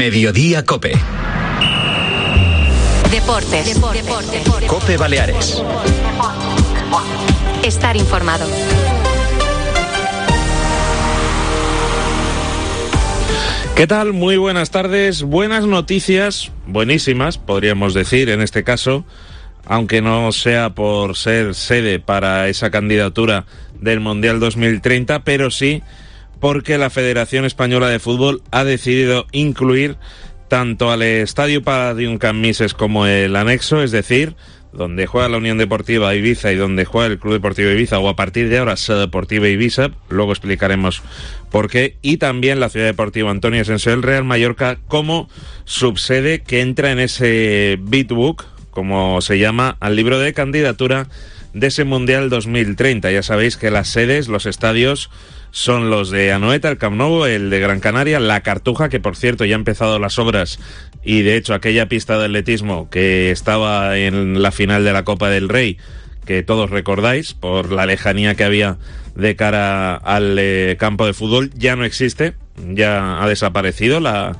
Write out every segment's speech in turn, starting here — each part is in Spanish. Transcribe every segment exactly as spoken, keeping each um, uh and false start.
Mediodía COPE. Deportes. Deportes. Deportes. COPE Baleares. Estar informado. ¿Qué tal? Muy buenas tardes. Buenas noticias, buenísimas, podríamos decir en este caso, aunque no sea por ser sede para esa candidatura del Mundial dos mil treinta, pero sí porque la Federación Española de Fútbol ha decidido incluir tanto al Estadio Palladium Cammises como el anexo, es decir, donde juega la Unión Deportiva Ibiza y donde juega el Club Deportivo Ibiza, o a partir de ahora Sede Deportiva Ibiza, luego explicaremos por qué, y también la Ciudad Deportiva Antonio Asensio del Real Mallorca como subsede que entra en ese Bitbook, como se llama, al libro de candidatura de ese Mundial dos mil treinta. Ya sabéis que las sedes, los estadios, son los de Anoeta, el Camp Nou, el de Gran Canaria, la Cartuja, que por cierto ya han empezado las obras, y de hecho aquella pista de atletismo que estaba en la final de la Copa del Rey, que todos recordáis por la lejanía que había de cara al eh, campo de fútbol, ya no existe, ya ha desaparecido la,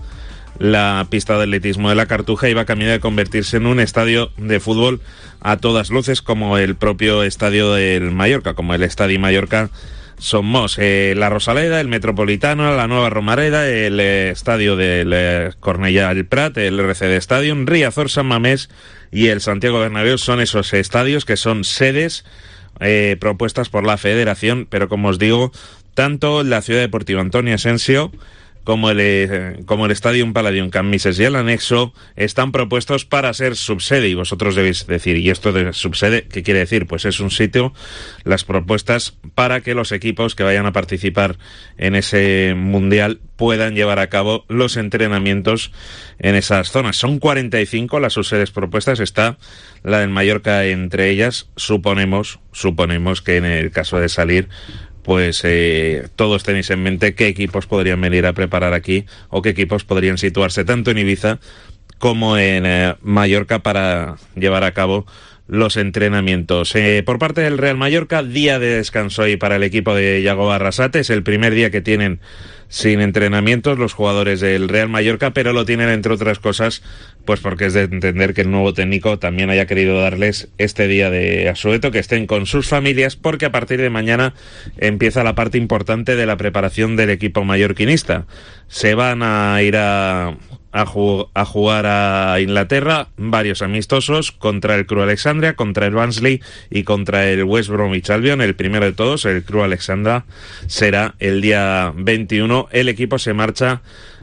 la pista de atletismo de la Cartuja y va a camino de convertirse en un estadio de fútbol a todas luces, como el propio estadio del Mallorca, como el Estadi Mallorca Somos. Eh, la Rosaleda, el Metropolitano, la Nueva Romareda, el eh, estadio del eh, Cornellà al Prat, el R C D Stadium, Riazor, San Mamés y el Santiago Bernabéu son esos estadios que son sedes eh, propuestas por la Federación, pero como os digo, tanto la Ciudad Deportiva Antonio Asensio como el, eh, como el Estadio Palladium Cammises y el anexo están propuestos para ser subsede, y vosotros debéis decir, ¿y esto de subsede qué quiere decir? Pues es un sitio, las propuestas para que los equipos que vayan a participar en ese mundial puedan llevar a cabo los entrenamientos en esas zonas. Son cuarenta y cinco las subsedes propuestas, está la del Mallorca entre ellas. Suponemos, suponemos que en el caso de salir, pues eh, todos tenéis en mente qué equipos podrían venir a preparar aquí o qué equipos podrían situarse tanto en Ibiza como en eh, Mallorca para llevar a cabo los entrenamientos. Eh, por parte del Real Mallorca, día de descanso hoy para el equipo de Yago Arrasate. Es el primer día que tienen sin entrenamientos los jugadores del Real Mallorca, pero lo tienen entre otras cosas pues porque es de entender que el nuevo técnico también haya querido darles este día de asueto, que estén con sus familias, porque a partir de mañana empieza la parte importante de la preparación del equipo mallorquinista. Se van a ir a, a, ju- a jugar a Inglaterra varios amistosos contra el Crew Alexandria, contra el Barnsley y contra el West Bromwich Albion. El primero de todos, el Crew Alexandria, será el día veintiuno. El equipo se marcha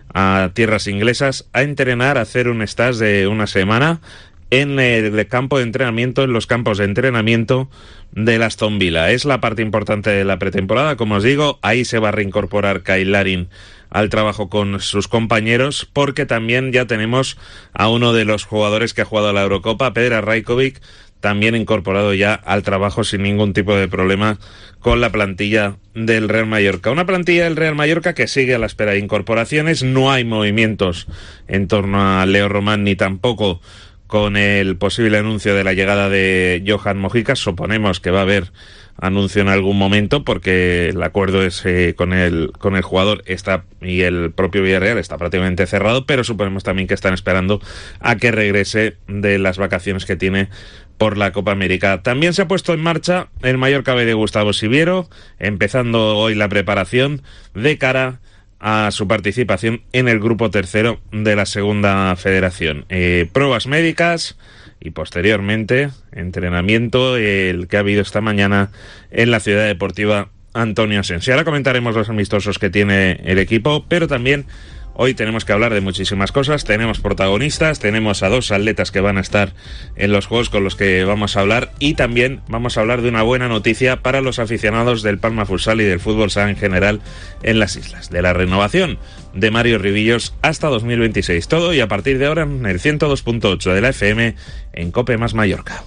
a tierras inglesas a entrenar, a hacer un stage de una semana en el campo de entrenamiento, en los campos de entrenamiento del Aston Villa. Es la parte importante de la pretemporada, como os digo. Ahí se va a reincorporar Kyle Larin al trabajo con sus compañeros, porque también ya tenemos a uno de los jugadores que ha jugado a la Eurocopa, Pedra Rajkovic, también incorporado ya al trabajo sin ningún tipo de problema con la plantilla del Real Mallorca. Una plantilla del Real Mallorca que sigue a la espera de incorporaciones. No hay movimientos en torno a Leo Román, ni tampoco con el posible anuncio de la llegada de Johan Mojica. Suponemos que va a haber anuncio en algún momento, porque el acuerdo es eh, con el con el jugador está y el propio Villarreal está prácticamente cerrado, pero suponemos también que están esperando a que regrese de las vacaciones que tiene por la Copa América. También se ha puesto en marcha el Mallorca B de Gustavo Siviero, empezando hoy la preparación de cara a su participación en el grupo tercero de la Segunda Federación. Eh, pruebas médicas y posteriormente entrenamiento, el que ha habido esta mañana en la Ciudad Deportiva Antonio Asensio. Ahora comentaremos los amistosos que tiene el equipo, pero también hoy tenemos que hablar de muchísimas cosas. Tenemos protagonistas, tenemos a dos atletas que van a estar en los juegos con los que vamos a hablar, y también vamos a hablar de una buena noticia para los aficionados del Palma Futsal y del fútbol sala en general en las islas, de la renovación de Mario Rivillos hasta dos mil veintiséis. Todo y a partir de ahora en el ciento dos punto ocho de la F M en COPE más Mallorca.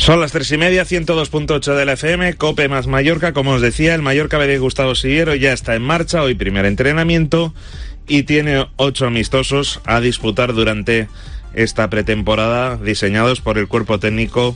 Son las tres y media, ciento dos punto ocho de la F M, COPE más Mallorca. Como os decía, el Mallorca B de Gustavo Siguero ya está en marcha, hoy primer entrenamiento, y tiene ocho amistosos a disputar durante esta pretemporada, diseñados por el cuerpo técnico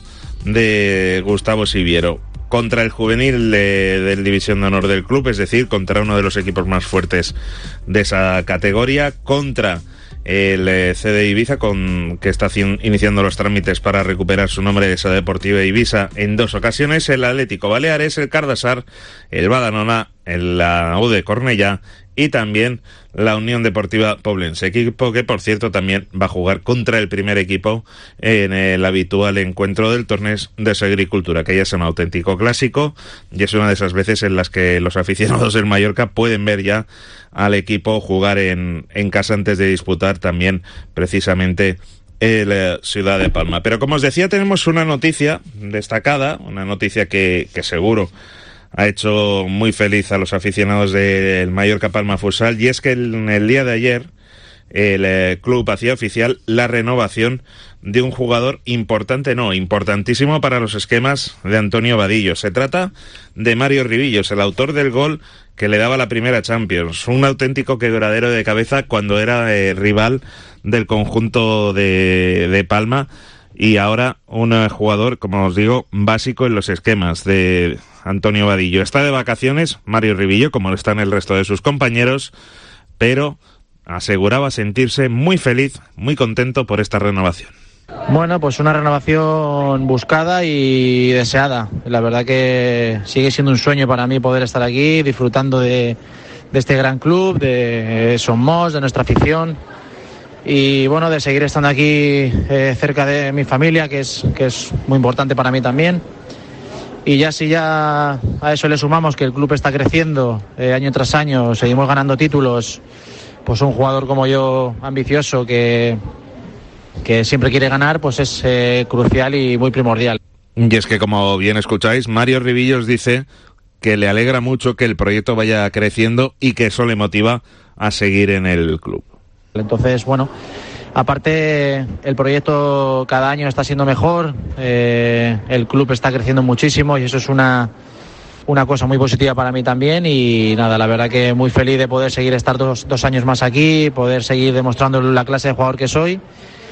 de Gustavo Siguero. Contra el juvenil de, del División de Honor del club, es decir, contra uno de los equipos más fuertes de esa categoría, contra el eh, C D Ibiza, con, que está iniciando los trámites para recuperar su nombre de Esa Deportiva Ibiza en dos ocasiones, el Atlético Baleares, el Cardasar, el Badalona, el, la U D Cornellá y también la Unión Deportiva Poblense, equipo que por cierto también va a jugar contra el primer equipo en el habitual encuentro del torneo de su agricultura, que ya es un auténtico clásico y es una de esas veces en las que los aficionados del Mallorca pueden ver ya al equipo jugar en, en casa antes de disputar también precisamente el eh, Ciudad de Palma. Pero como os decía, tenemos una noticia destacada, una noticia que, que seguro ha hecho muy feliz a los aficionados del Mallorca Palma Futsal, y es que en el día de ayer el eh, club hacía oficial la renovación de un jugador importante, no, importantísimo para los esquemas de Antonio Vadillo. Se trata de Mario Ribillos, el autor del gol que le daba la primera Champions, un auténtico quebradero de cabeza cuando era eh, rival del conjunto de, de Palma, y ahora un eh, jugador, como os digo, básico en los esquemas de Antonio Vadillo. Está de vacaciones Mario Ribillo, como lo están el resto de sus compañeros, pero aseguraba sentirse muy feliz, muy contento por esta renovación. Bueno, pues una renovación buscada y deseada. La verdad que sigue siendo un sueño para mí poder estar aquí, disfrutando de, de este gran club, de Somos, de nuestra afición, y bueno, de seguir estando aquí eh, cerca de mi familia, que es, que es muy importante para mí también. Y ya si ya a eso le sumamos que el club está creciendo eh, año tras año, seguimos ganando títulos, pues un jugador como yo, ambicioso, que, que siempre quiere ganar, pues es eh, crucial y muy primordial. Y es que, como bien escucháis, Mario Ribillos dice que le alegra mucho que el proyecto vaya creciendo y que eso le motiva a seguir en el club. Entonces, bueno, aparte el proyecto cada año está siendo mejor, eh, el club está creciendo muchísimo y eso es una, una cosa muy positiva para mí también. Y nada, la verdad que muy feliz de poder seguir estar dos, dos años más aquí, poder seguir demostrando la clase de jugador que soy.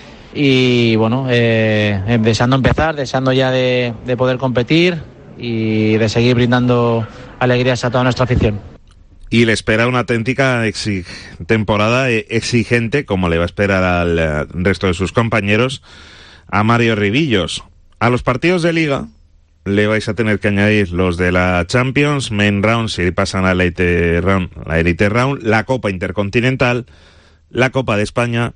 Y bueno, eh, deseando empezar, deseando ya de, de poder competir y de seguir brindando alegrías a toda nuestra afición. Y le espera una auténtica exig- temporada exigente, como le va a esperar al uh, resto de sus compañeros, a Mario Ribillos. A los partidos de Liga le vais a tener que añadir los de la Champions, Main Round, si pasan a la Elite Round, la Elite Round, la Copa Intercontinental, la Copa de España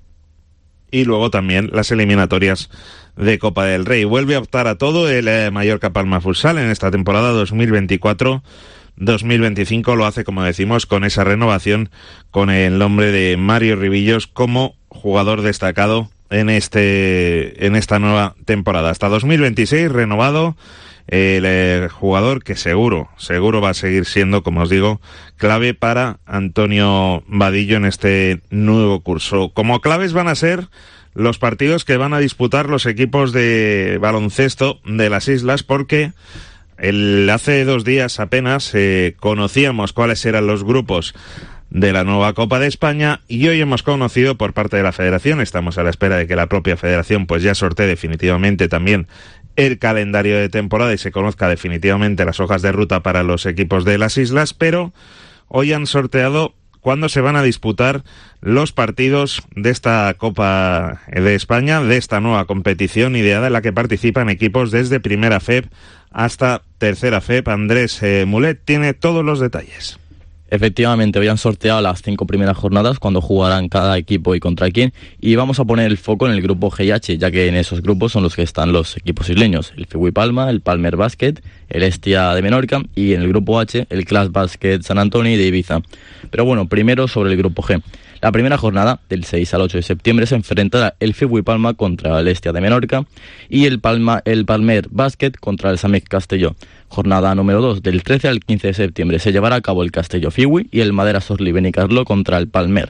y luego también las eliminatorias de Copa del Rey. Vuelve a optar a todo el eh, Mallorca Palma Futsal en esta temporada dos mil veinticuatro dos mil veinticinco. Lo hace, como decimos, con esa renovación, con el nombre de Mario Ribillos como jugador destacado en este en esta nueva temporada. Hasta dos mil veintiséis renovado el eh, jugador que seguro, seguro va a seguir siendo, como os digo, clave para Antonio Vadillo en este nuevo curso. Como claves van a ser los partidos que van a disputar los equipos de baloncesto de las islas, porque El, hace dos días apenas eh, conocíamos cuáles eran los grupos de la nueva Copa de España y hoy hemos conocido por parte de la Federación, estamos a la espera de que la propia Federación pues ya sortee definitivamente también el calendario de temporada y se conozca definitivamente las hojas de ruta para los equipos de las islas, pero hoy han sorteado cuándo se van a disputar los partidos de esta Copa de España, de esta nueva competición ideada en la que participan equipos desde Primera F E P hasta Tercera F E P. Andrés eh, Mulet tiene todos los detalles. Efectivamente, hoy han sorteado las cinco primeras jornadas, cuando jugarán cada equipo y contra quién, y vamos a poner el foco en el grupo G y H, ya que en esos grupos son los que están los equipos isleños, el Figui Palma, el Palmer Basket, el Hestia de Menorca, y en el grupo H, el Clash Basket San Antonio y de Ibiza. Pero bueno, primero sobre el grupo G. La primera jornada, del seis al ocho de septiembre, se enfrentará el Figui Palma contra el Hestia de Menorca y el, Palma, el Palmer Basket contra el Samec Castelló. Jornada número dos, del trece al quince de septiembre, se llevará a cabo el Castelló Figui y el Madera Sorli Benicarló contra el Palmer.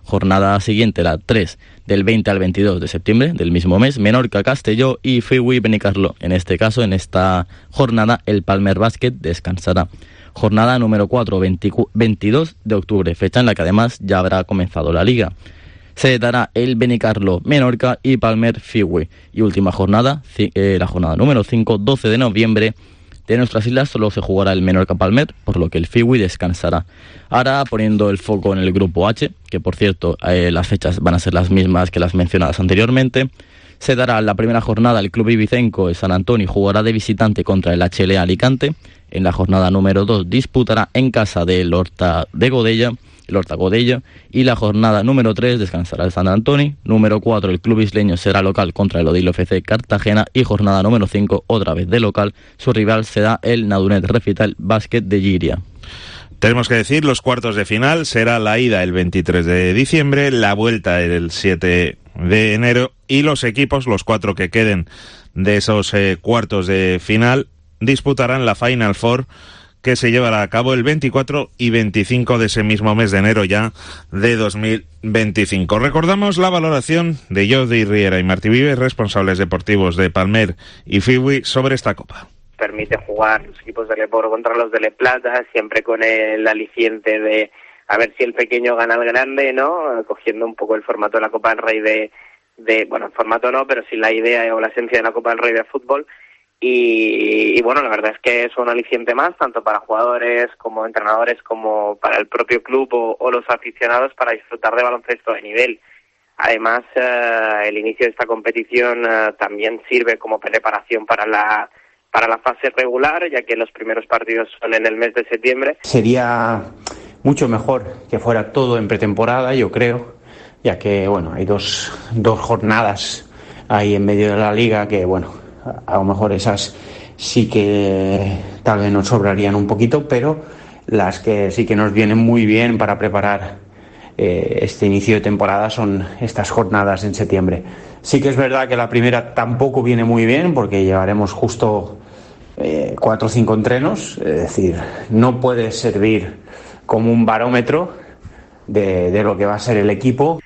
Jornada siguiente, la tres, del veinte al veintidós de septiembre del mismo mes, Menorca, Castelló y Fewey Benicarló. En este caso, en esta jornada, el Palmer Basket descansará. Jornada número cuatro, veintidós de octubre, fecha en la que además ya habrá comenzado la liga. Se dará el Benicarló, Menorca y Palmer Fewey. Y última jornada, eh, la jornada número cinco, doce de noviembre. De nuestras islas solo se jugará el Menorca Palmer, por lo que el Fewey descansará. Ahora poniendo el foco en el grupo H, que por cierto eh, las fechas van a ser las mismas que las mencionadas anteriormente. Se dará la primera jornada el club ibicenco de San Antonio, jugará de visitante contra el H L A Alicante. En la jornada número dos disputará en casa del Horta de Godella, el Horta Godella, y la jornada número tres descansará el San Antonio. Número cuatro, el club isleño será local contra el Odilo F C Cartagena, y jornada número cinco, otra vez de local, su rival será el Nadunet Refital Basket de Giria. Tenemos que decir, los cuartos de final será la ida el veintitrés de diciembre, la vuelta el siete de enero, y los equipos, los cuatro que queden de esos eh, cuartos de final, disputarán la Final Four, que se llevará a cabo el veinticuatro y veinticinco de ese mismo mes de enero ya de dos mil veinticinco. Recordamos la valoración de Jordi Riera y Martí Vives, responsables deportivos de Palmer y Fewey, sobre esta copa. Permite jugar los equipos de Leporo contra los de Le Plata, siempre con el aliciente de a ver si el pequeño gana al grande, ¿no? Cogiendo un poco el formato de la Copa del Rey de, de bueno, el formato no, pero sí la idea o la esencia de la Copa del Rey de fútbol. Y, y bueno, la verdad es que es un aliciente más, tanto para jugadores como entrenadores, como para el propio club o, o los aficionados, para disfrutar de baloncesto de nivel. Además, eh, el inicio de esta competición eh, también sirve como preparación para la para la fase regular, ya que los primeros partidos son en el mes de septiembre. Sería mucho mejor que fuera todo en pretemporada, yo creo, ya que bueno, hay dos, dos jornadas ahí en medio de la liga que bueno, a lo mejor esas sí que tal vez nos sobrarían un poquito, pero las que sí que nos vienen muy bien para preparar eh, este inicio de temporada son estas jornadas en septiembre. Sí que es verdad que la primera tampoco viene muy bien, porque llevaremos justo eh, cuatro o cinco entrenos, es decir, no puede servir como un barómetro de, de lo que va a ser el equipo.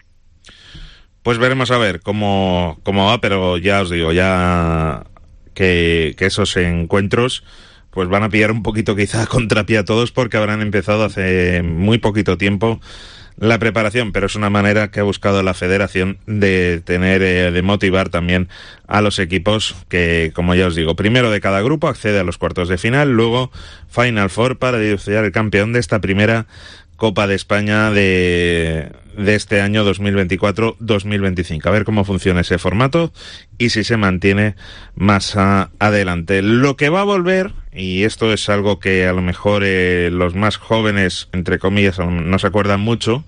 Pues veremos a ver cómo, cómo va, pero ya os digo, ya que, que esos encuentros pues van a pillar un poquito quizá a contrapié a todos, porque habrán empezado hace muy poquito tiempo la preparación, pero es una manera que ha buscado la federación de tener, eh, de motivar también a los equipos que, como ya os digo, primero de cada grupo accede a los cuartos de final, luego Final Four para dilucidar el campeón de esta primera Copa de España de, de este año dos mil veinticuatro dos mil veinticinco. A ver cómo funciona ese formato y si se mantiene más a, adelante. Lo que va a volver, y esto es algo que a lo mejor eh, los más jóvenes, entre comillas, no se acuerdan mucho,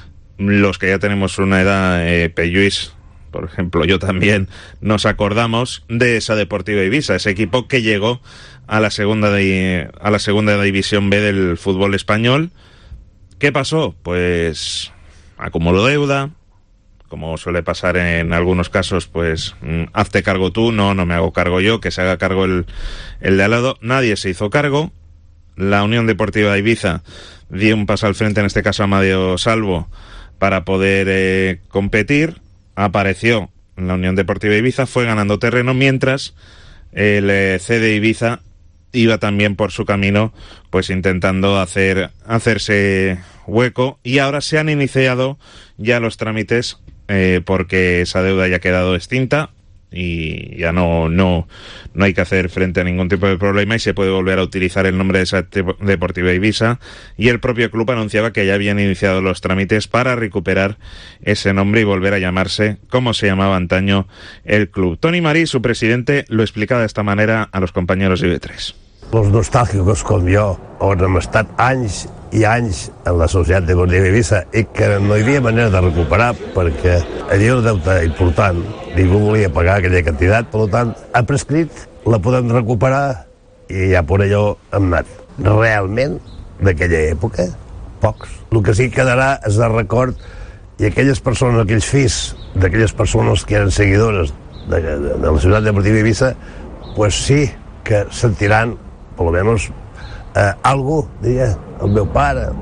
los que ya tenemos una edad, eh, Pelluís, por ejemplo, yo también, nos acordamos de esa Deportiva Ibiza, ese equipo que llegó a la segunda de, a la segunda división B del fútbol español. ¿Qué pasó? Pues acumuló deuda, como suele pasar en algunos casos, pues hazte cargo tú, no, no me hago cargo yo, que se haga cargo el, el de al lado. Nadie se hizo cargo. La Unión Deportiva Ibiza dio un paso al frente, en este caso Amadeo Salvo, para poder eh, competir. Apareció la Unión Deportiva Ibiza, fue ganando terreno, mientras el eh, C D Ibiza iba también por su camino, pues intentando hacer hacerse hueco, y ahora se han iniciado ya los trámites eh, porque esa deuda ya ha quedado extinta y ya no no no hay que hacer frente a ningún tipo de problema y se puede volver a utilizar el nombre de esa Deportiva Ibiza, y el propio club anunciaba que ya habían iniciado los trámites para recuperar ese nombre y volver a llamarse como se llamaba antaño el club. Toni Marí, su presidente, lo explicaba de esta manera a los compañeros de I B tres. Els nostàlgicos com jo, on hem estat anys i anys en la Societat Deportiva Ibiza i que no hi havia manera de recuperar perquè allà un deute important, ningú volia pagar aquella quantitat, per tant, ha prescrit, la podem recuperar i ja per allò hem anat. Realment, d'aquella època, pocs. El que sí que quedarà és de record, i aquelles persones, aquells fills d'aquelles persones que eren seguidores de, de, de la Societat Deportiva Ibiza, pues sí que sentiran por lo menos eh, algo, diria, el meu pare,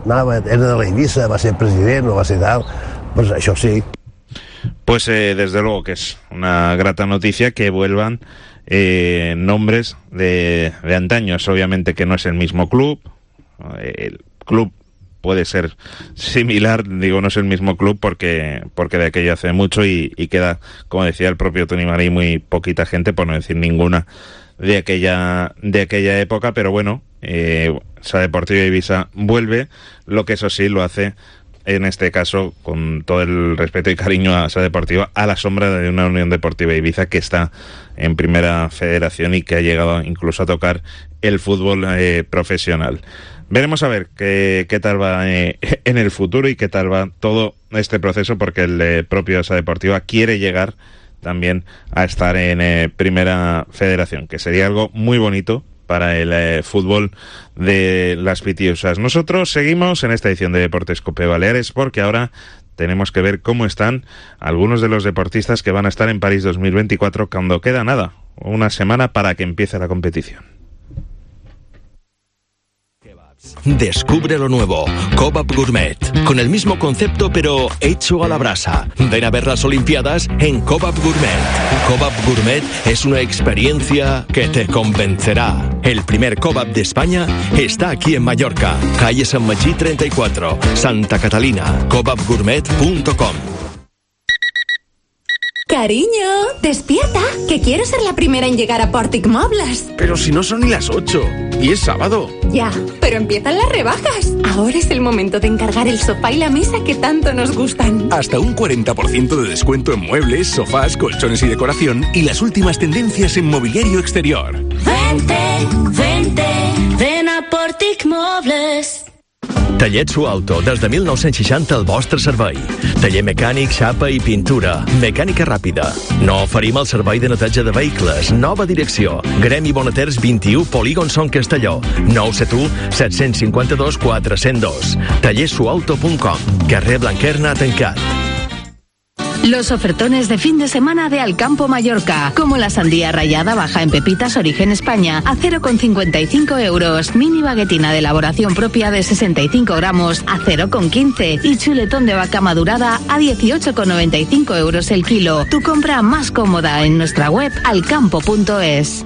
anava, era de la Eivissa, va ser president, no va ser tal, pues això sí. Pues eh, desde luego que es una grata noticia que vuelvan eh, nombres de, de antaños. Obviamente que no es el mismo club, el club puede ser similar, digo, no es el mismo club porque porque de aquello hace mucho y, y queda, como decía el propio Toni Marí, muy poquita gente, por no decir ninguna, de aquella de aquella época, pero bueno, eh, Sa Deportiva Eivissa vuelve, lo que eso sí lo hace, en este caso, con todo el respeto y cariño a Sa Deportiva, a la sombra de una Unión Deportiva Ibiza que está en Primera Federación y que ha llegado incluso a tocar el fútbol eh, profesional. Veremos a ver qué, qué tal va eh, en el futuro y qué tal va todo este proceso, porque el eh, propio Sa Deportiva quiere llegar también a estar en eh, Primera Federación, que sería algo muy bonito para el eh, fútbol de las Pitiusas. Nosotros seguimos en esta edición de Deportes Cope Baleares porque ahora tenemos que ver cómo están algunos de los deportistas que van a estar en París dos mil veinticuatro cuando queda nada, una semana para que empiece la competición. Descubre lo nuevo, Kebab Gourmet, con el mismo concepto pero hecho a la brasa. Ven a ver las Olimpiadas en Kebab Gourmet. Kebab Gourmet es una experiencia que te convencerá. El primer kebab de España está aquí en Mallorca, calle San Magí treinta y cuatro, Santa Catalina, kebab gourmet punto com. Cariño, despierta, que quiero ser la primera en llegar a Portic Mobles. Pero si no son ni las ocho, y es sábado. Ya, pero empiezan las rebajas. Ahora es el momento de encargar el sofá y la mesa que tanto nos gustan. Hasta un cuarenta por ciento de descuento en muebles, sofás, colchones y decoración, y las últimas tendencias en mobiliario exterior. Vente, vente, ven a Portic Mobles. Tallet Suauto, des de mil nou-cents seixanta al vostre servei. Taller mecànic, xapa i pintura. Mecànica ràpida. No oferim el servei de neteja de vehicles. Nova direcció. Gremi Bonaters vint-i-u, Polígon Son Castelló. nou set u, set cinc dos, quatre zero dos. taller suauto punt com. Carrer Blanquerna tancat. Los ofertones de fin de semana de Alcampo Mallorca, como la sandía rallada baja en pepitas origen España a cero coma cincuenta y cinco euros, mini baguetina de elaboración propia de sesenta y cinco gramos a cero coma quince y chuletón de vaca madurada a dieciocho coma noventa y cinco euros el kilo. Tu compra más cómoda en nuestra web alcampo punto es.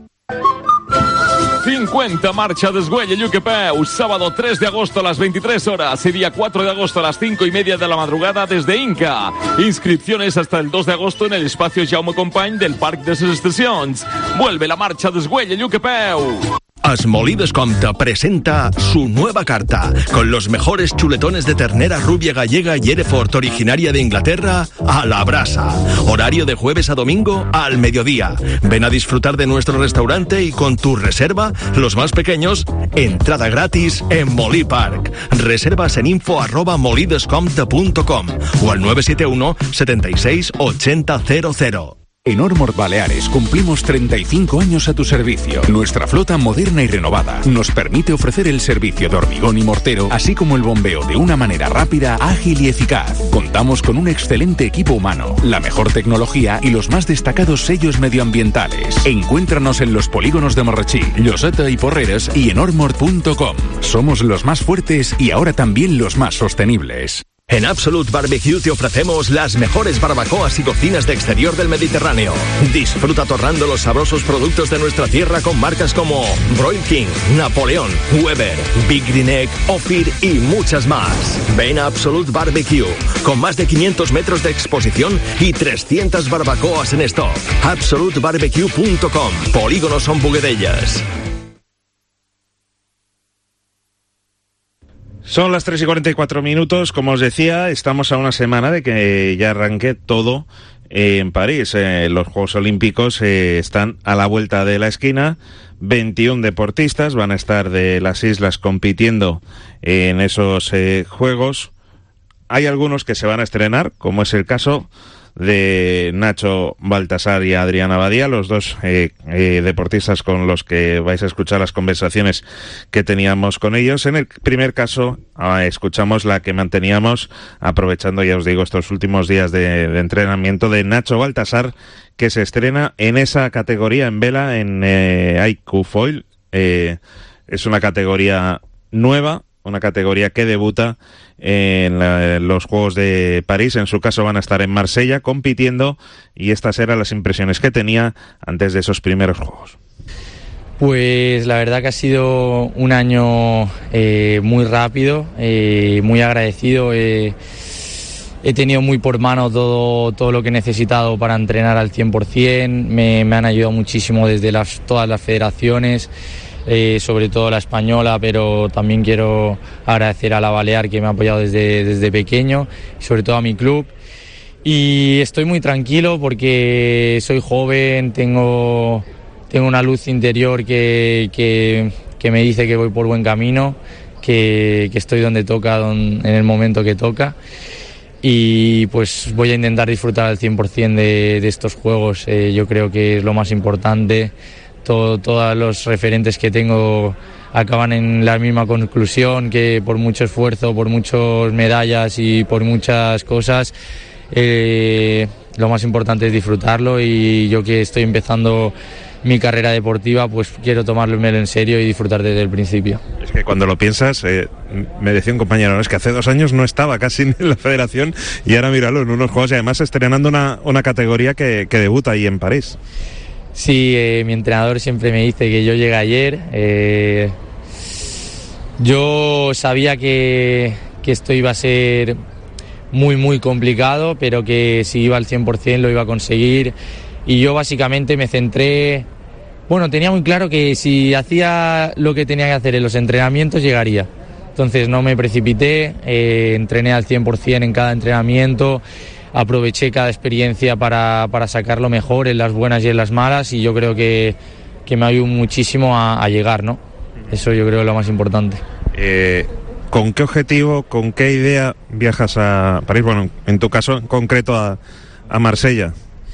cincuenta Marcha Desgüelle Yuquepeu, sábado tres de agosto a las veintitrés horas y día cuatro de agosto a las cinco y media de la madrugada desde Inca. Inscripciones hasta el dos de agosto en el espacio Jaume Company del Parc de les Estacions. Vuelve la Marcha Desgüelle Yuquepeu. Esmolí Descompte presenta su nueva carta, con los mejores chuletones de ternera rubia gallega y Hereford originaria de Inglaterra a la brasa. Horario de jueves a domingo al mediodía. Ven a disfrutar de nuestro restaurante y con tu reserva, los más pequeños, entrada gratis en Molí Park. Reservas en info arroba molidescompte punto com o al nueve siete uno, setenta y seis, ochenta cero cero. En Ormord Baleares cumplimos treinta y cinco años a tu servicio. Nuestra flota moderna y renovada nos permite ofrecer el servicio de hormigón y mortero, así como el bombeo de una manera rápida, ágil y eficaz. Contamos con un excelente equipo humano, la mejor tecnología y los más destacados sellos medioambientales. Encuéntranos en los polígonos de Morrachí, Lloseta y Porreres y en ormord punto com. Somos los más fuertes y ahora también los más sostenibles. En Absolute Barbecue te ofrecemos las mejores barbacoas y cocinas de exterior del Mediterráneo. Disfruta torrando los sabrosos productos de nuestra tierra con marcas como Broil King, Napoleón, Weber, Big Green Egg, Ophir y muchas más. Ven a Absolute Barbecue, con más de quinientos metros de exposición y trescientas barbacoas en stock. absolute barbecue punto com. Polígono Son Buguedellas. Son las tres y cuarenta y cuatro minutos, como os decía, estamos a una semana de que ya arranque todo eh, en París. Eh, los Juegos Olímpicos eh, están a la vuelta de la esquina, veintiún deportistas van a estar de las islas compitiendo eh, en esos eh, Juegos. Hay algunos que se van a estrenar, como es el caso de Nacho Baltasar y Adriana Badía, los dos eh, eh, deportistas con los que vais a escuchar las conversaciones que teníamos con ellos. En el primer caso eh, escuchamos la que manteníamos aprovechando, ya os digo, estos últimos días de, de entrenamiento de Nacho Baltasar, que se estrena en esa categoría en vela en eh, I Q Foil. Eh, es una categoría nueva una categoría que debuta en, la, en los Juegos de París. En su caso van a estar en Marsella compitiendo, y estas eran las impresiones que tenía antes de esos primeros Juegos. Pues la verdad que ha sido un año eh, muy rápido, eh, muy agradecido. Eh, he tenido muy por mano todo, todo lo que he necesitado para entrenar al cien por ciento. Me, me han ayudado muchísimo desde las, todas las federaciones, eh, sobre todo la española, pero también quiero agradecer a la Balear, que me ha apoyado desde, desde pequeño, y sobre todo a mi club. Y estoy muy tranquilo porque soy joven, tengo... Tengo una luz interior que, que, que me dice que voy por buen camino, que, que estoy donde toca, don, en el momento que toca, y pues voy a intentar disfrutar al cien por ciento de, de estos Juegos. Eh, yo creo que es lo más importante. Todo, todos los referentes que tengo acaban en la misma conclusión, que por mucho esfuerzo, por muchas medallas y por muchas cosas, eh, lo más importante es disfrutarlo, y yo que estoy empezando mi carrera deportiva, pues quiero tomármelo en serio y disfrutar desde el principio. Es que cuando lo piensas, eh, me decía un compañero, no, es que hace dos años no estaba casi en la federación, y ahora míralo, en unos Juegos, y además estrenando una, una categoría que, que debuta ahí en París. Sí, eh, mi entrenador siempre me dice que yo llegué ayer. Eh, yo sabía que, que esto iba a ser muy muy complicado, pero que si iba al cien por ciento lo iba a conseguir. Y yo básicamente me centré, bueno, tenía muy claro que si hacía lo que tenía que hacer en los entrenamientos, llegaría. Entonces no me precipité, eh, entrené al cien por ciento en cada entrenamiento, aproveché cada experiencia para, para sacar lo mejor en las buenas y en las malas, y yo creo que, que me ayudó muchísimo a, a llegar, ¿no? Eso yo creo que es lo más importante. Eh, ¿Con qué objetivo, con qué idea viajas a París? Bueno, en tu caso en concreto a, a Marsella.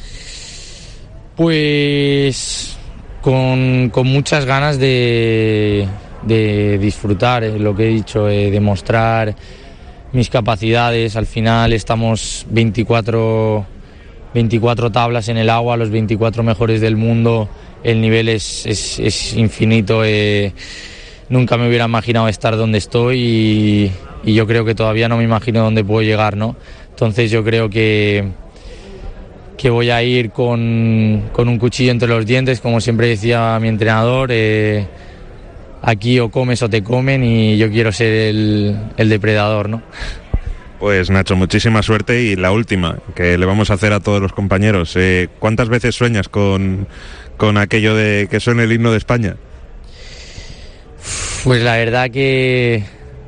Pues con, con muchas ganas de, de disfrutar, eh, lo que he dicho, eh, demostrar mis capacidades. Al final estamos veinticuatro, veinticuatro tablas en el agua, los veinticuatro mejores del mundo, el nivel es, es, es infinito. Eh, nunca me hubiera imaginado estar donde estoy, y, y yo creo que todavía no me imagino dónde puedo llegar, ¿no? Entonces yo creo que que voy a ir con, con un cuchillo entre los dientes, como siempre decía mi entrenador, eh, aquí o comes o te comen, y yo quiero ser el, el depredador, ¿no? Pues Nacho, muchísima suerte, y la última que le vamos a hacer a todos los compañeros, eh, ¿cuántas veces sueñas con, con aquello de que suene el himno de España? Pues la verdad que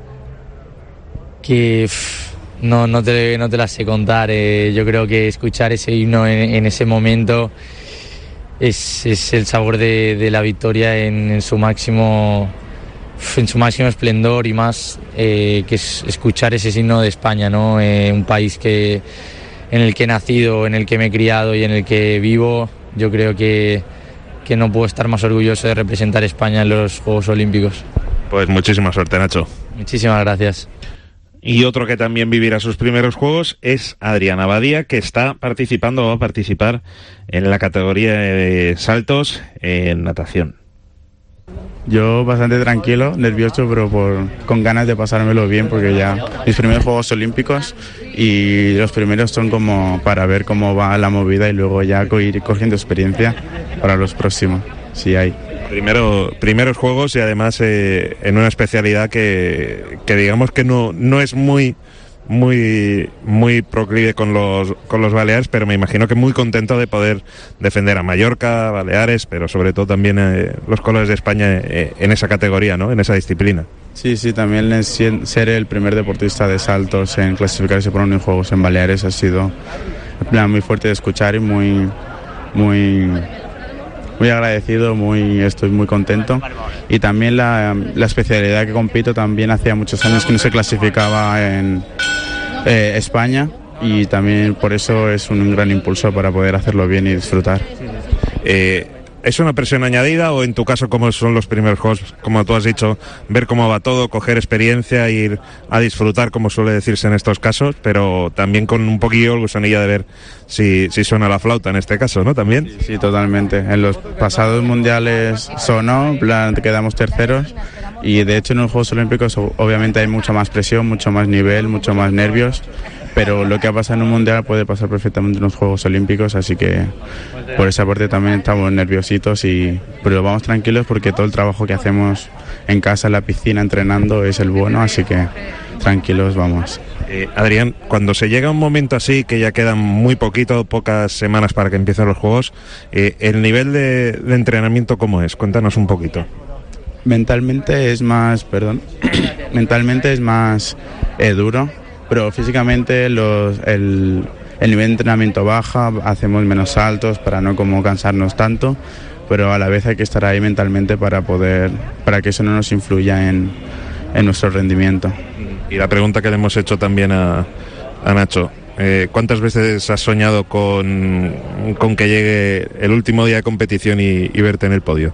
que pff, No, no, te, no te las sé contar. Eh, yo creo que escuchar ese himno en, en ese momento es, es el sabor de, de la victoria en, en su máximo en su máximo esplendor, y más eh, que es escuchar ese himno de España, ¿no? Eh, un país que en el que he nacido, en el que me he criado y en el que vivo. Yo creo que, que no puedo estar más orgulloso de representar a España en los Juegos Olímpicos. Pues muchísima suerte, Nacho. Muchísimas gracias. Y otro que también vivirá sus primeros Juegos es Adriana Badía, que está participando o va a participar en la categoría de saltos en natación. Yo bastante tranquilo, nervioso, pero por, con ganas de pasármelo bien, porque ya mis primeros Juegos Olímpicos, y los primeros son como para ver cómo va la movida y luego ya ir cogiendo experiencia para los próximos, si hay. Primero, primeros Juegos, y además eh, en una especialidad que, que digamos que no, no es muy muy muy proclive con los con los Baleares, pero me imagino que muy contento de poder defender a Mallorca, Baleares, pero sobre todo también eh, los colores de España eh, en esa categoría, ¿no? En esa disciplina. Sí, sí, también es ser el primer deportista de saltos en clasificarse por unos Juegos en Baleares ha sido un plan muy fuerte de escuchar, y muy muy muy agradecido, muy estoy muy contento. Y también la, la especialidad que compito, también hacía muchos años que no se clasificaba en eh, España, y también por eso es un gran impulso para poder hacerlo bien y disfrutar. Eh, ¿Es una presión añadida o en tu caso, como son los primeros juegos, como tú has dicho, ver cómo va todo, coger experiencia, ir a disfrutar, como suele decirse en estos casos, pero también con un poquillo el gusanillo de ver si, si suena la flauta en este caso, ¿no? También. Sí, sí, totalmente. En los pasados mundiales sonó, en plan, quedamos terceros, y de hecho en los Juegos Olímpicos obviamente hay mucha más presión, mucho más nivel, mucho más nervios, pero lo que ha pasado en un mundial puede pasar perfectamente en los Juegos Olímpicos, así que por esa parte también estamos nerviositos, y pero vamos tranquilos porque todo el trabajo que hacemos en casa, en la piscina, entrenando, es el bueno, así que tranquilos vamos. Eh, Adrián, cuando se llega a un momento así, que ya quedan muy poquito, pocas semanas para que empiecen los Juegos, eh, ¿el nivel de, de entrenamiento cómo es? Cuéntanos un poquito. Mentalmente es más, perdón, mentalmente es más eh, duro, pero físicamente los, el, el nivel de entrenamiento baja, hacemos menos saltos para no como cansarnos tanto, pero a la vez hay que estar ahí mentalmente para poder, para que eso no nos influya en, en nuestro rendimiento. Y la pregunta que le hemos hecho también a, a Nacho, eh, ¿cuántas veces has soñado con, con que llegue el último día de competición y, y verte en el podio?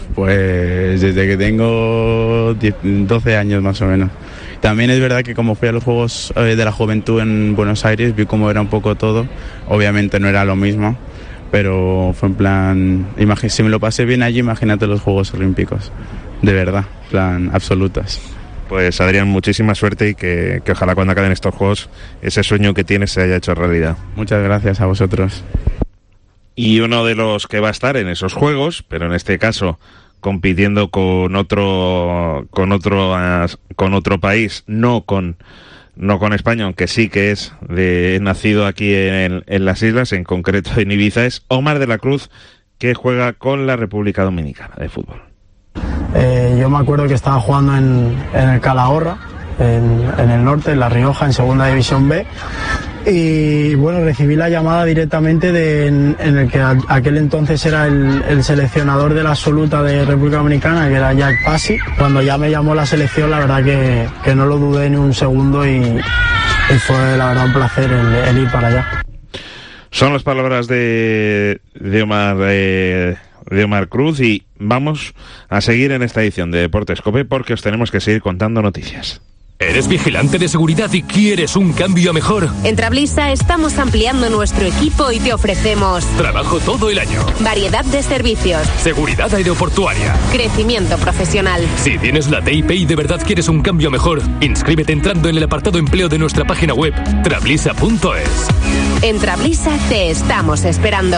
Pues desde que tengo diez, doce años más o menos. También es verdad que como fui a los Juegos de la Juventud en Buenos Aires, vi cómo era un poco todo. Obviamente no era lo mismo, pero fue en plan, imagi- si me lo pasé bien allí, imagínate los Juegos Olímpicos, de verdad, en plan, absolutas. Pues Adrián, muchísima suerte y que, que ojalá cuando acaben estos Juegos ese sueño que tienes se haya hecho realidad. Muchas gracias a vosotros. Y uno de los que va a estar en esos Juegos, pero en este caso compitiendo con otro con otro con otro país, no con no con España, aunque sí que es de nacido aquí en, en las islas, en concreto en Ibiza, es Omar de la Cruz, que juega con la República Dominicana de fútbol. Eh, yo me acuerdo que estaba jugando en, en el Calahorra, en, en el norte, en La Rioja, en Segunda División B, y bueno, recibí la llamada directamente de, en, en el que a, aquel entonces era el, el seleccionador de la absoluta de República Dominicana, que era Jack Pasi. Cuando ya me llamó la selección, la verdad que, que no lo dudé ni un segundo, y, y fue la verdad un placer el, el ir para allá. Son las palabras de, de Omar eh, de Omar Cruz, y vamos a seguir en esta edición de Deportes COPE porque os tenemos que seguir contando noticias. ¿Eres vigilante de seguridad y quieres un cambio a mejor? En Trablisa estamos ampliando nuestro equipo y te ofrecemos trabajo todo el año, variedad de servicios, seguridad aeroportuaria, crecimiento profesional. Si tienes la T I P y de verdad quieres un cambio a mejor, inscríbete entrando en el apartado empleo de nuestra página web, trablisa punto es. En Trablisa te estamos esperando.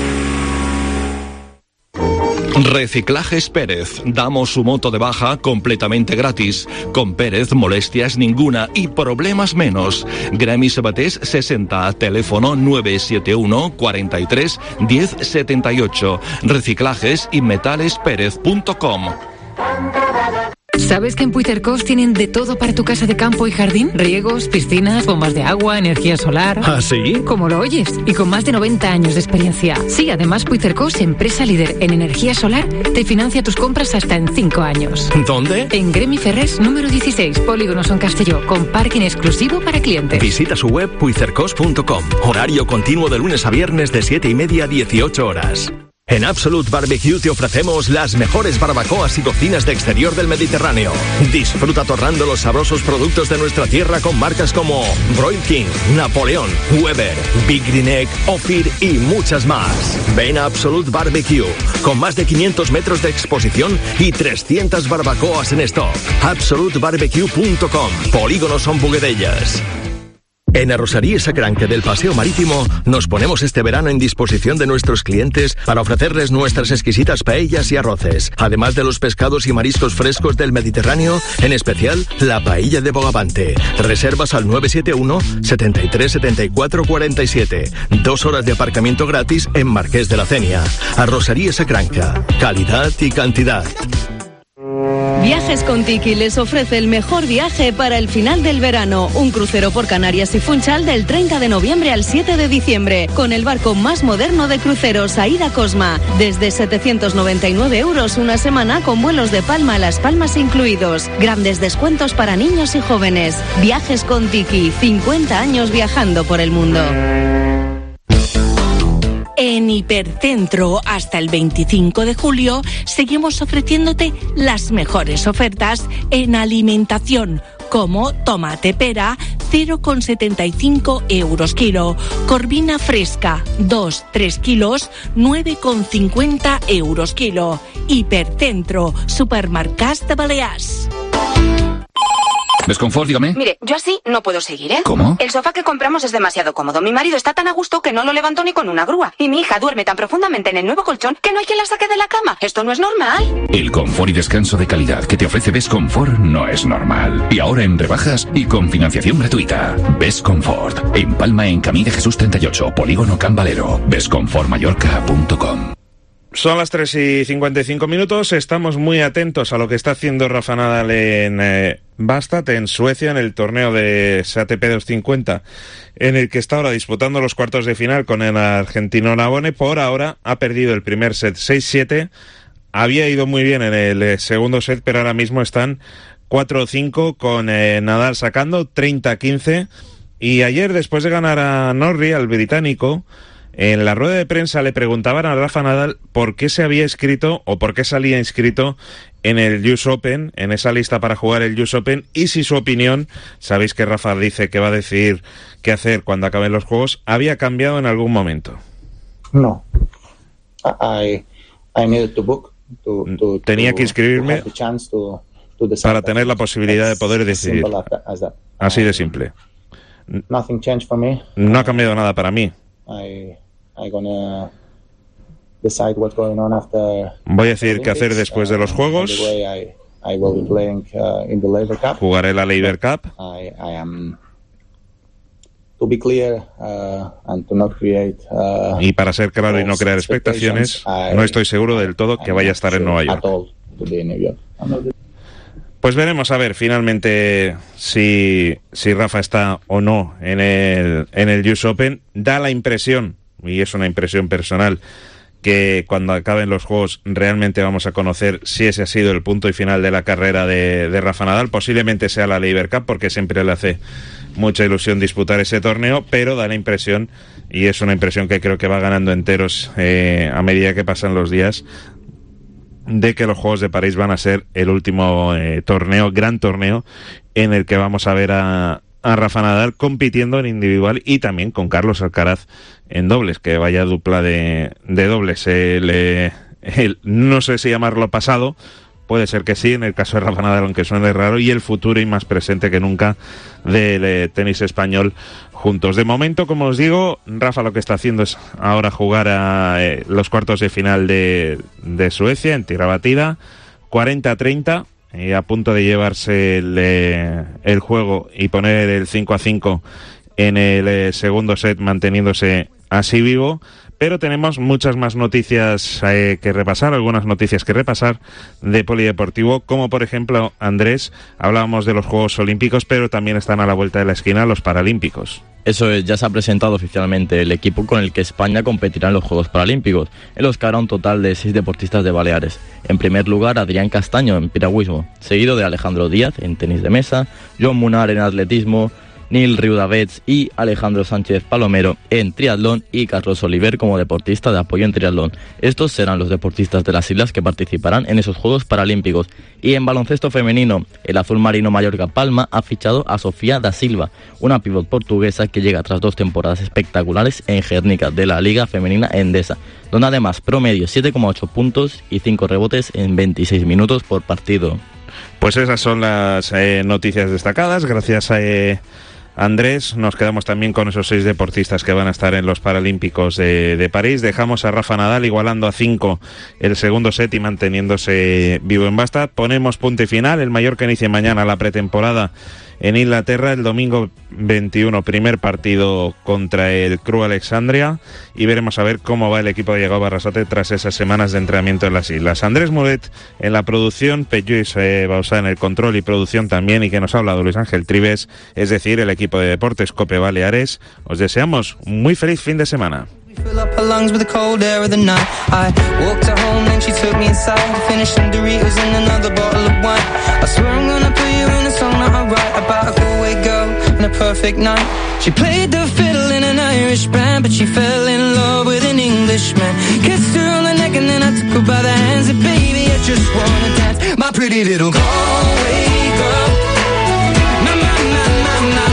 Reciclajes Pérez. Damos su moto de baja completamente gratis. Con Pérez, molestias ninguna y problemas menos. Gremi Sabatés sesenta, teléfono nueve siete uno, cuarenta y tres, diez setenta y ocho. Reciclajes y metales pérez punto com. ¿Sabes que en Puitercos tienen de todo para tu casa de campo y jardín? Riegos, piscinas, bombas de agua, energía solar. ¿Ah, sí? Como lo oyes, y con más de noventa años de experiencia. Sí, además Puitercos, empresa líder en energía solar, te financia tus compras hasta en cinco años. ¿Dónde? En Gremi Ferrés, número dieciséis, Polígono Son Castelló, con parking exclusivo para clientes. Visita su web puitercos punto com. Horario continuo de lunes a viernes de siete y media a dieciocho horas. En Absolute Barbecue te ofrecemos las mejores barbacoas y cocinas de exterior del Mediterráneo. Disfruta torrando los sabrosos productos de nuestra tierra con marcas como Broil King, Napoleón, Weber, Big Green Egg, Ophir y muchas más. Ven a Absolute Barbecue, con más de quinientos metros de exposición y trescientas barbacoas en stock. absolute barbecue punto com. Polígono Son Buguedellas. En Arrosaría Sacranque del Paseo Marítimo nos ponemos este verano en disposición de nuestros clientes para ofrecerles nuestras exquisitas paellas y arroces, además de los pescados y mariscos frescos del Mediterráneo, en especial la paella de Bogavante. Reservas al nueve siete uno, setenta y tres, setenta y cuatro, cuarenta y siete. Dos horas de aparcamiento gratis en Marqués de la Cenia. Arrosaría Sacranca. Calidad y cantidad. Viajes con Tiki les ofrece el mejor viaje para el final del verano. Un crucero por Canarias y Funchal del treinta de noviembre al siete de diciembre. Con el barco más moderno de cruceros, Aida Cosma. Desde setecientos noventa y nueve euros una semana con vuelos de Palma a Las Palmas incluidos. Grandes descuentos para niños y jóvenes. Viajes con Tiki. cincuenta años viajando por el mundo. En Hipercentro, hasta el veinticinco de julio, seguimos ofreciéndote las mejores ofertas en alimentación, como tomate pera, cero coma setenta y cinco euros kilo. Corvina fresca, dos tres kilos, nueve coma cincuenta euros kilo. Hipercentro, Supermercats de Balears. Desconfort, dígame. Mire, yo así no puedo seguir, ¿eh? ¿Cómo? El sofá que compramos es demasiado cómodo. Mi marido está tan a gusto que no lo levanto ni con una grúa. Y mi hija duerme tan profundamente en el nuevo colchón que no hay quien la saque de la cama. Esto no es normal. El confort y descanso de calidad que te ofrece Besconfort no es normal. Y ahora en rebajas y con financiación gratuita. Besconfort. En Palma, en Camí de Jesús treinta y ocho, Polígono Can Valero. besconfort mallorca punto com. Son las tres y cincuenta y cinco minutos. Estamos muy atentos a lo que está haciendo Rafa Nadal en eh, Bastad, en Suecia, en el torneo de S A T P doscientos cincuenta, en el que está ahora disputando los cuartos de final con el argentino Navone. Por ahora ha perdido el primer set seis siete. Había ido muy bien en el eh, segundo set, pero ahora mismo están cuatro cinco con eh, Nadal sacando treinta quince. Y ayer, después de ganar a Norrie, al británico, en la rueda de prensa le preguntaban a Rafa Nadal por qué se había inscrito o por qué salía inscrito en el U S Open, en esa lista para jugar el U S Open, y si su opinión, sabéis que Rafa dice que va a decidir qué hacer cuando acaben los juegos, había cambiado en algún momento. No. I, I needed to book, to, to, Tenía to, que inscribirme to to, to para tener la posibilidad de poder decidir. Así de simple. Nothing changed for me. No ha cambiado nada para mí. I, I gonna decide what's going on after. Voy a decidir qué hacer después de los Juegos. I, I will be playing uh, in the Laver Cup. Jugaré la Laver Cup. I, I am to be clear uh, and to not create. Uh, y para ser claro y no crear expectaciones, I, no estoy seguro del todo que vaya a estar en Nueva York. Pues veremos a ver finalmente si, si Rafa está o no en el, en el U S Open. Da la impresión, y es una impresión personal, que cuando acaben los Juegos realmente vamos a conocer si ese ha sido el punto y final de la carrera de, de Rafa Nadal. Posiblemente sea la Laver Cup, porque siempre le hace mucha ilusión disputar ese torneo, pero da la impresión, y es una impresión que creo que va ganando enteros eh, a medida que pasan los días, de que los Juegos de París van a ser el último eh, torneo, gran torneo, en el que vamos a ver a, a Rafa Nadal compitiendo en individual y también con Carlos Alcaraz en dobles, que vaya dupla de, de dobles. El, eh, el, no sé si llamarlo pasado, puede ser que sí, en el caso de Rafa Nadal, aunque suene raro, y el futuro y más presente que nunca del eh, tenis español juntos. De momento, como os digo, Rafa lo que está haciendo es ahora jugar a eh, los cuartos de final de, de Suecia, en tierra batida, cuarenta a treinta, eh, a punto de llevarse el, eh, el juego y poner el cinco a cinco en el eh, segundo set, manteniéndose así vivo. Pero tenemos muchas más noticias eh, que repasar, algunas noticias que repasar de polideportivo, como por ejemplo, Andrés, hablábamos de los Juegos Olímpicos, pero también están a la vuelta de la esquina los Paralímpicos. Eso es, ya se ha presentado oficialmente el equipo con el que España competirá en los Juegos Paralímpicos, en los que habrá un total de seis deportistas de Baleares. En primer lugar, Adrián Castaño en piragüismo, seguido de Alejandro Díaz en tenis de mesa, Joan Munar en atletismo, Nil Riudavets y Alejandro Sánchez Palomero en triatlón y Carlos Oliver como deportista de apoyo en triatlón. Estos serán los deportistas de las islas que participarán en esos Juegos Paralímpicos. Y en baloncesto femenino, el azul marino Mallorca Palma ha fichado a Sofía da Silva, una pívot portuguesa que llega tras dos temporadas espectaculares en Guernica de la Liga Femenina Endesa, donde además promedio siete coma ocho puntos y cinco rebotes en veintiséis minutos por partido. Pues esas son las eh, noticias destacadas. Gracias a... Eh... Andrés, nos quedamos también con esos seis deportistas que van a estar en los Paralímpicos de, de París. Dejamos a Rafa Nadal igualando a cinco el segundo set y manteniéndose vivo en Bastad. Ponemos punto y final. El Mallorca inicia mañana la pretemporada en Inglaterra. El domingo veintiuno, primer partido contra el Crew Alexandria, y veremos a ver cómo va el equipo de Diego Barrasate tras esas semanas de entrenamiento en las islas. Andrés Mulet en la producción, Pelluis eh, Bausá en el control y producción también, y que nos ha hablado Luis Ángel Trives, es decir, el equipo de deportes COPE Baleares. Os deseamos un muy feliz fin de semana. Fill up her lungs with the cold air of the night. I walked her home and she took me inside. Finished some Doritos and another bottle of wine. I swear I'm gonna put you in a song that I write about a Galway girl and a perfect night. She played the fiddle in an Irish band, but she fell in love with an English wish man. Kissed her on the neck and then I took her by the hands. And baby, I just wanna dance. My pretty little Galway girl. My, my, my, my, my.